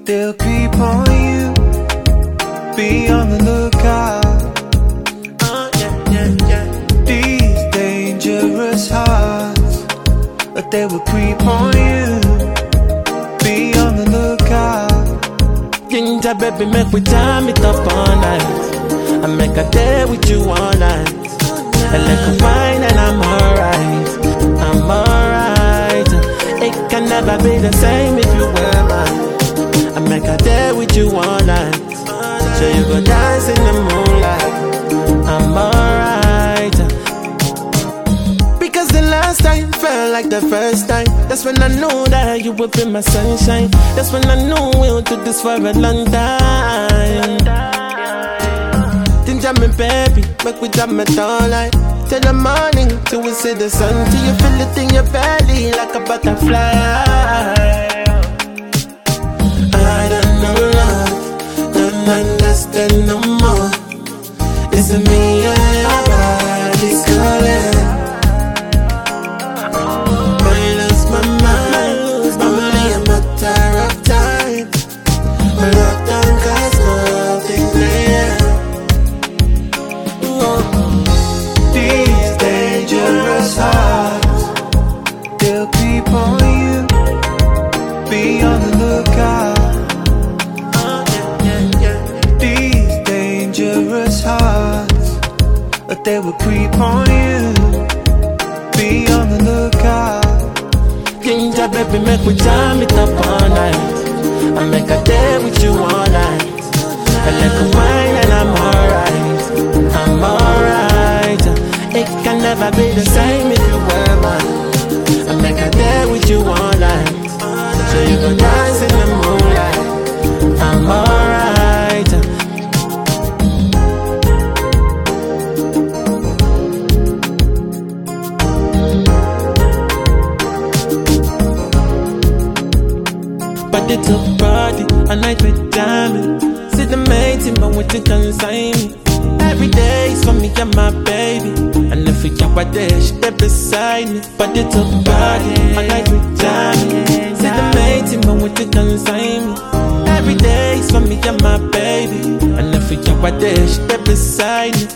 They'll creep on you. Be on the lookout. These dangerous hearts, but they will creep on you. Be on the lookout. Ginger baby, make we jam it up all night. I make a day with you all night. I like a wine and I'm alright. I'm alright. It can never be the same if you were mine. I make a day with you all night. So you go dance in the moonlight. I'm alright. Because the last time felt like the first time. That's when I knew that you would be my sunshine. That's when I knew we'll do this for a long time. Ginger me baby, make we jam it all night. Till the morning, till we see the sun. Till you feel it in your belly like a butterfly. I don't know love, don't understand no more. It's me and your body's calling. I lose my mind, it's only a matter of time. My lockdown cause nothing there. These dangerous hearts, they'll creep on you. Be on the lookout. These dangerous hearts, but they will creep on you. Be on the lookout. Ginger baby, make we jam it up all night. I make a day with you all night. I like a wine and I'm alright. I'm alright. It can never be the same if you were mine. I make a day with you all night. So you go dance in the moonlight. I'm alright. Body to body, a night with diamond. See the mating, but what you consign me. Every day is for me and my baby. And if you get what there, she there beside me. Body to body, a night with diamond. See the mating, but what you consign me. Every day is for me and my baby. And if you get what there, she there beside me.